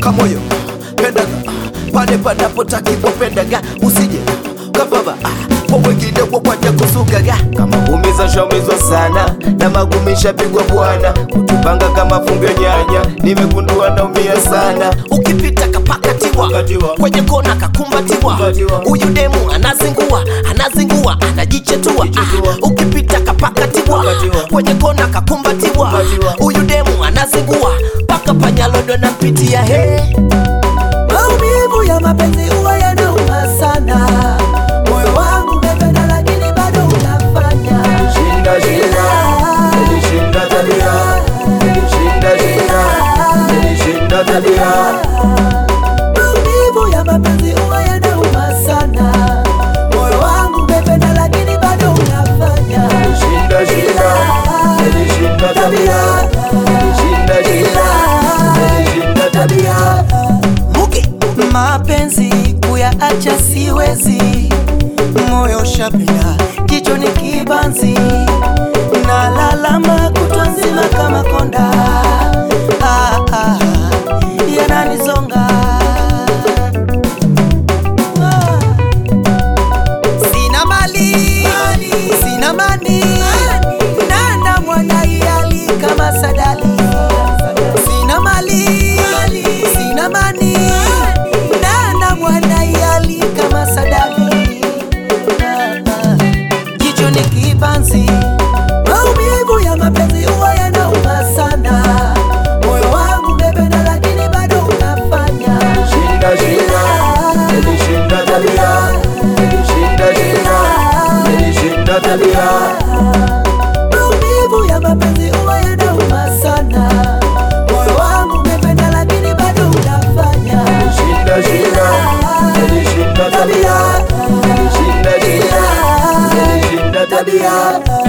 kamoyo pendaga pale panapotakiwa pendaga, usije kababa kwa wengine wakwanja kusugaga. Kama umiza shaumizwa sana na magumisha pigwa bwana, kutupanga kama fungu ya nyanya, nimegundua naumia sana. Ukipita kapakatiwa kwenye kona kakumbatiwa, huyu demu anazingua anajichetua. Ukipita kapakatiwa kwenye kona kakumbatiwa, huyu demu anazingua paka panyalodo na mpitia. Maumivu ya mapenzi huwa yanauma sana, moyo wangu umependa lakini bado unafanya shinda tabia. Maumivu ya mapenzi huwa yanauma sana, moyo wangu umependa lakini bado unafanya Shinda tabia. Muki mapenzi kuyaacha siwezi, moyo shapenda kichwa ni kibanzi, na lalama kutwa nzima kama konda, yananizonga. Sina mali, sina mani, nanda mwana iyali kama sadali. Sina mali, sina mani, nanda mwana iyali kama sadali. Jicho ni kibanzi, maumivu ya mapenzi huwa yanauma sana, moyo wangu umependa lakini bado unafanya Shinda tabia. Maumivu ya mapenzi huwa yanauma sana, moyo wangu umependa lakini bado unafanya Shinda tabia.